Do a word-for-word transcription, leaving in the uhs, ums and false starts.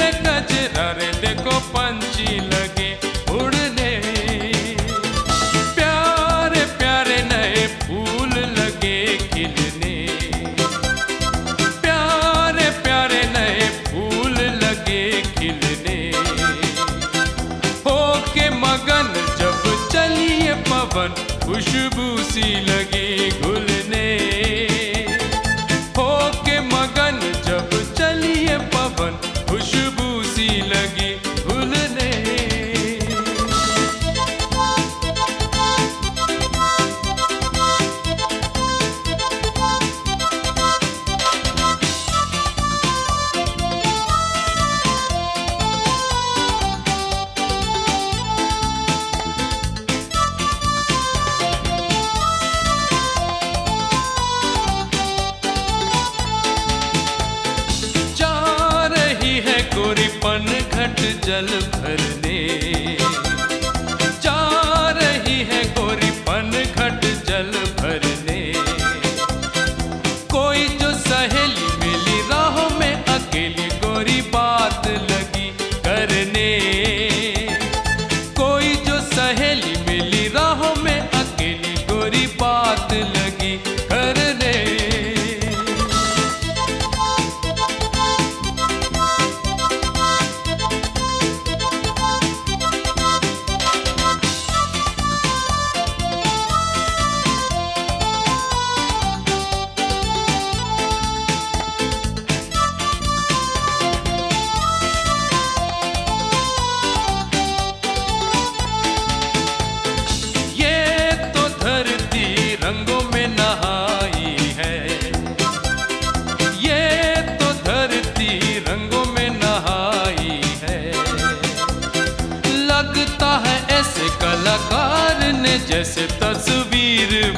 कजरारे देखो पंछी लगे उड़ने, प्यारे प्यारे नए फूल लगे खिलने, प्यारे प्यारे नए फूल लगे खिलने। होके मगन जब चलिए पवन खुशबू सी लगी घुलने, होके मगन जब चलिए पवन खुशबू सी लगी घुलने। गोरी पनघट जल भरने, जा रही है गोरी पनघट जल भरने। कोई जो सहेली मिली राहों में अकेली गोरी बात लगी करने, कोई जो सहेली मिली राहों में अकेली गोरी बात लगी करने। रंगों में नहाई है, ये तो धरती रंगों में नहाई है। लगता है ऐसे कलाकार ने जैसे तस्वीर